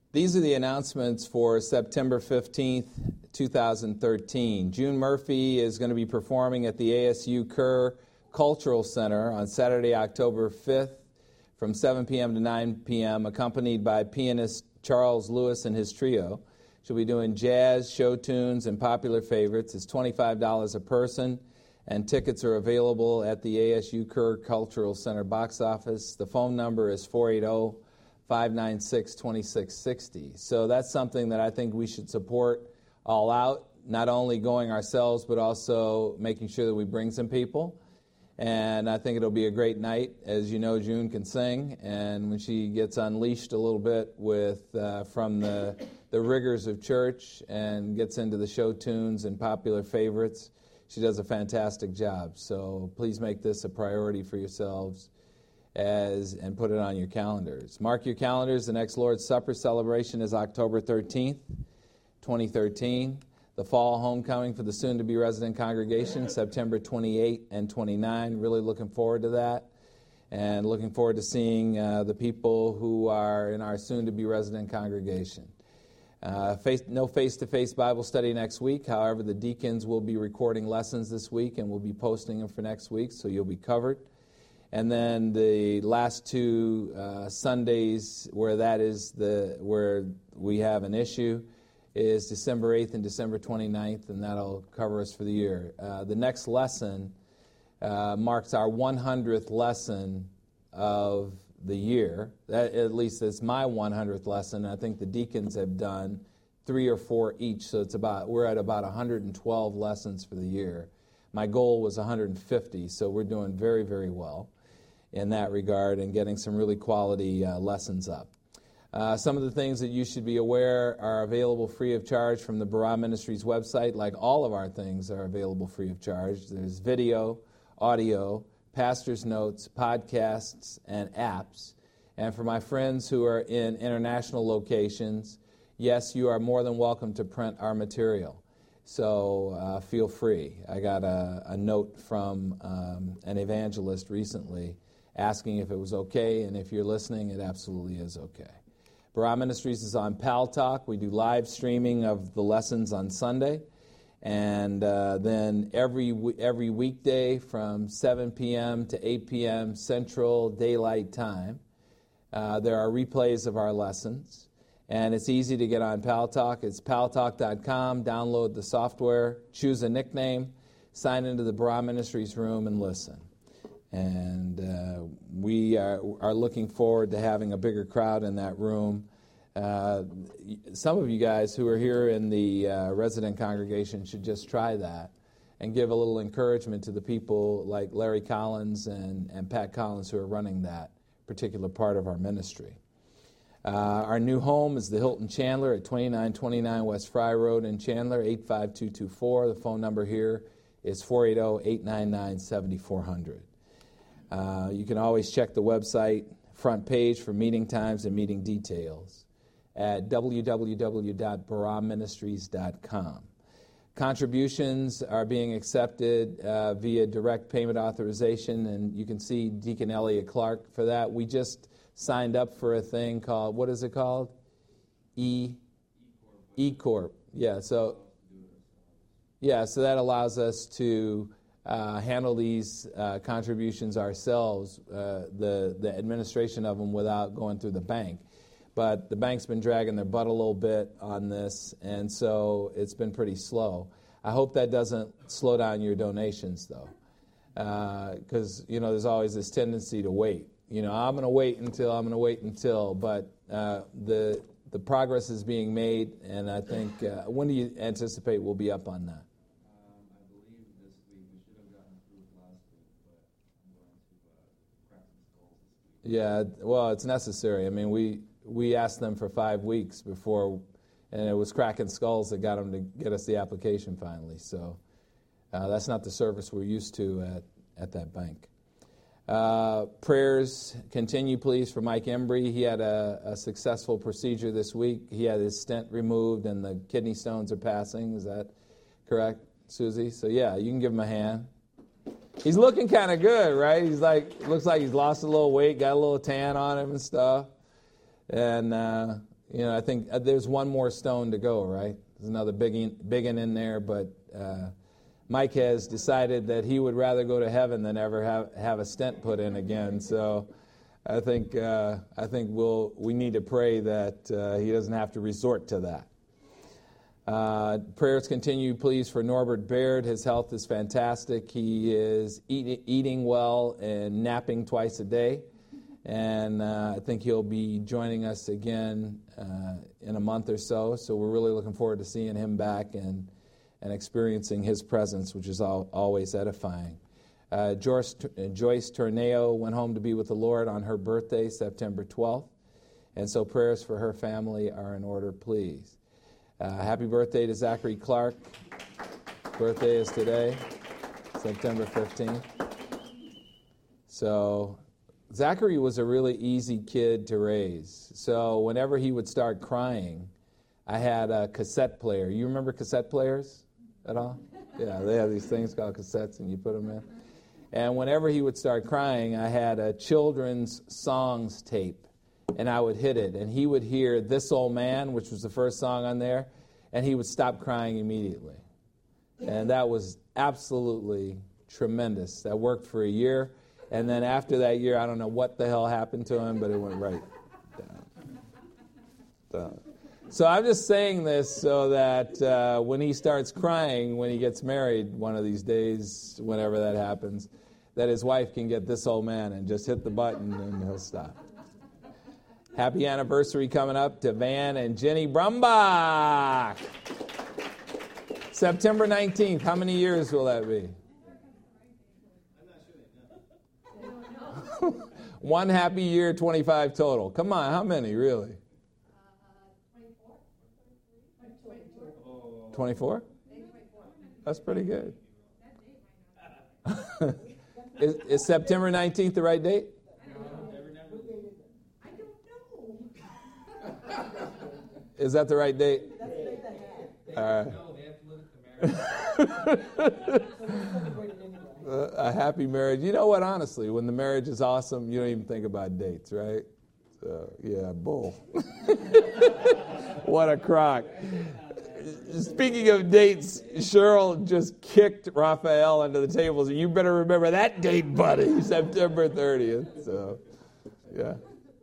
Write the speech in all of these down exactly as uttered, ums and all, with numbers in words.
These are the announcements for September fifteenth, twenty thirteen. June Murphy is going to be performing at the A S U Kerr Cultural Center on Saturday, October fifth from seven p.m. to nine p.m., accompanied by pianist Charles Lewis and his trio. She'll be doing jazz, show tunes, and popular favorites. It's twenty-five dollars a person, and tickets are available at the A S U Kerr Cultural Center box office. The phone number is four eight zero, five nine six, two six six zero. So that's something that I think we should support all out, not only going ourselves, but also making sure that we bring some people. And I think it'll be a great night. As you know, June can sing, and when she gets unleashed a little bit with uh, from the, the rigors of church and gets into the show tunes and popular favorites, she does a fantastic job. So please make this a priority for yourselves as and put it on your calendars. Mark your calendars. The next Lord's Supper celebration is October thirteenth, twenty thirteen. The fall homecoming for the soon-to-be resident congregation, September twenty-eighth and twenty-ninth. Really looking forward to that, and looking forward to seeing uh, the people who are in our soon-to-be resident congregation. Uh, face, no face-to-face Bible study next week. However, the deacons will be recording lessons this week, and we'll be posting them for next week, so you'll be covered. And then the last two uh, Sundays where that is the where we have an issue is December eighth and December twenty-ninth, and that'll cover us for the year. Uh, the next lesson uh, marks our one hundredth lesson of the year. That, at least it's my one hundredth lesson. I think the deacons have done three or four each, so it's about we're at about one hundred twelve lessons for the year. My goal was one hundred fifty, so we're doing very, very well in that regard and getting some really quality uh, lessons up. Uh, some of the things that you should be aware are available free of charge from the Barah Ministries website. Like all of our things are available free of charge. There's video, audio, pastor's notes, podcasts, and apps. And for my friends who are in international locations, yes, you are more than welcome to print our material. So uh, feel free. I got a, a note from um, an evangelist recently asking if it was okay, and if you're listening, it absolutely is okay. Barah Ministries is on Pal Talk. We do live streaming of the lessons on Sunday. And uh, then every every weekday from seven p.m. to eight p.m. Central Daylight Time, uh, there are replays of our lessons. And it's easy to get on Pal Talk. It's pal talk dot com. Download the software, choose a nickname, sign into the Barah Ministries room, and listen. And uh, we are, are looking forward to having a bigger crowd in that room. Uh, some of you guys who are here in the uh, resident congregation should just try that and give a little encouragement to the people like Larry Collins and, and Pat Collins who are running that particular part of our ministry. Uh, our new home is the Hilton Chandler at twenty-nine twenty-nine West Fry Road in Chandler, eight five two two four. The phone number here is four eight zero, eight nine nine, seven four zero zero. Uh, you can always check the website front page for meeting times and meeting details at w w w dot barah ministries dot com. Contributions are being accepted uh, via direct payment authorization, and you can see Deacon Elliott Clark for that. We just signed up for a thing called, what is it called? E? E-Corp. Yeah, so, yeah, so that allows us to Uh, handle these uh, contributions ourselves, uh, the, the administration of them, without going through the bank. But the bank's been dragging their butt a little bit on this, and so it's been pretty slow. I hope that doesn't slow down your donations, though, because, uh, you know, there's always this tendency to wait. You know, I'm going to wait until, I'm going to wait until, but uh, the, the progress is being made, and I think, uh, when do you anticipate we'll be up on that? Yeah, well, it's necessary. I mean, we we asked them for five weeks before, and it was cracking skulls that got them to get us the application finally. So uh, that's not the service we're used to at, at that bank. Uh, prayers continue, please, for Mike Embry. He had a, a successful procedure this week. He had his stent removed, and the kidney stones are passing. Is that correct, Susie? So, yeah, you can give him a hand. He's looking kind of good, right? He's like, looks like he's lost a little weight, got a little tan on him and stuff. And, uh, You know, I think uh, there's one more stone to go, right? There's another big one, big one in there, but uh, Mike has decided that he would rather go to heaven than ever have, have a stent put in again. So I think uh, I think we'll we need to pray that uh, he doesn't have to resort to that. Uh, prayers continue, please, for Norbert Baird. His health is fantastic. He is eat, eating well and napping twice a day. And uh, I think he'll be joining us again uh, in a month or so. So we're really looking forward to seeing him back and and experiencing his presence, which is all, always edifying. Uh, Joyce, Joyce Torneo went home to be with the Lord on her birthday, September twelfth. And so prayers for her family are in order, please. Uh, happy birthday to Zachary Clark. Birthday is today, September fifteenth. So Zachary was a really easy kid to raise. So whenever he would start crying, I had a cassette player. You remember cassette players at all? Yeah, they have these things called cassettes, and you put them in. And whenever he would start crying, I had a children's songs tape, and I would hit it. And he would hear This Old Man, which was the first song on there, and he would stop crying immediately. And that was absolutely tremendous. That worked for a year. And then after that year, I don't know what the hell happened to him, but it went right down. down. So I'm just saying this so that uh, when he starts crying, when he gets married one of these days, whenever that happens, that his wife can get This Old Man and just hit the button and he'll stop. Happy anniversary coming up to Van and Jenny Brumbach. September nineteenth. How many years will that be? One happy year, twenty-five total. Come on, how many, really? twenty-four? That's pretty good. is, is September nineteenth the right date? Is that the right date? All right. Uh, a happy marriage. You know what, honestly, when the marriage is awesome, you don't even think about dates, right? So, yeah, bull. What a crock. Speaking of dates, Cheryl just kicked Raphael under the table. So you better remember that date, buddy, September thirtieth. So, yeah.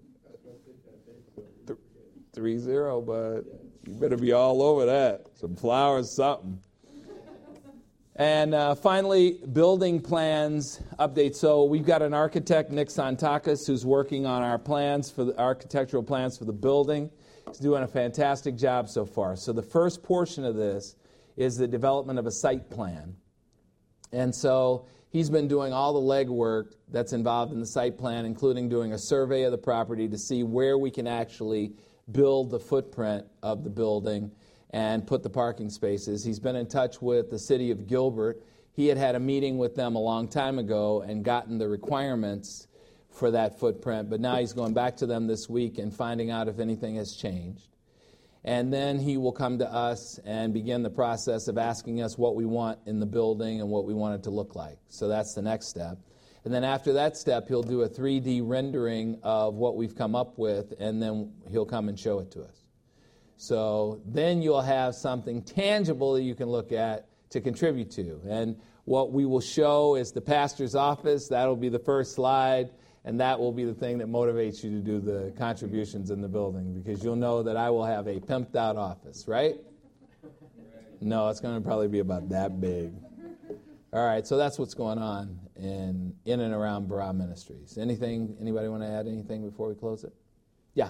Th- three zero, but you better be all over that. Some flowers, something. And uh, finally, building plans update. So we've got an architect, Nick Santakis, who's working on our plans for the architectural plans for the building. He's doing a fantastic job so far. So the first portion of this is the development of a site plan. And so he's been doing all the legwork that's involved in the site plan, including doing a survey of the property to see where we can actually build the footprint of the building and put the parking spaces. He's been in touch with the city of Gilbert. He had had a meeting with them a long time ago and gotten the requirements for that footprint, but now he's going back to them this week and finding out if anything has changed. And then he will come to us and begin the process of asking us what we want in the building and what we want it to look like. So that's the next step. And then after that step, he'll do a three D rendering of what we've come up with, and then he'll come and show it to us. So then you'll have something tangible that you can look at to contribute to. And what we will show is the pastor's office. That'll be the first slide, and that will be the thing that motivates you to do the contributions in the building, because you'll know that I will have a pimped out office, right? No, it's going to probably be about that big. All right, so that's what's going on in in and around Barah Ministries. Anything, anybody want to add anything before we close it? Yeah.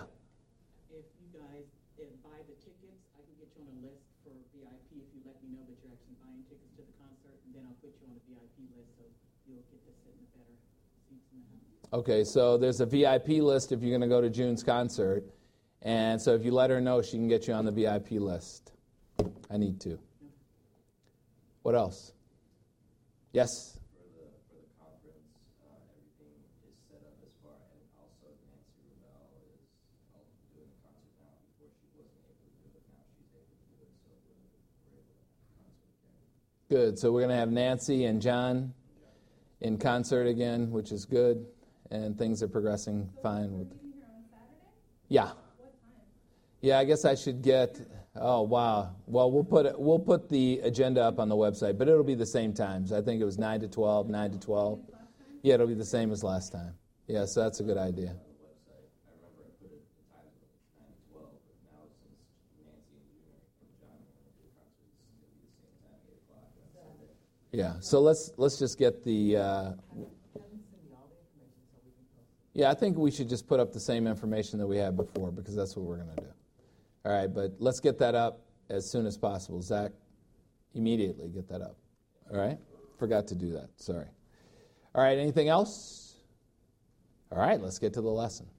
Okay, so there's a V I P list if you're going to go to June's concert. And so if you let her know, she can get you on the V I P list. I need to. What else? Yes? For the, for the conference, uh, everything is set up as far, and also Nancy Ravel is uh, doing a concert now. Before she wasn't able to do it, now she's able to do it, so we're, we're able to have a concert again. Good, so we're going to have Nancy and John in concert again, which is good. And things are progressing fine with. Here on Saturday? Yeah. What time? Yeah, I guess I should get, oh, wow. Well, we'll put it, we'll put the agenda up on the website, but it'll be the same times. I think it was nine to twelve, nine to twelve. Yeah, it'll be the same as last time. Yeah, so that's a good idea. Yeah, so let's let's just get the, uh, yeah, I think we should just put up the same information that we had before because that's what we're going to do. All right, but let's get that up as soon as possible. Zach, immediately get that up. All right? Forgot to do that. Sorry. All right, anything else? All right, let's get to the lesson.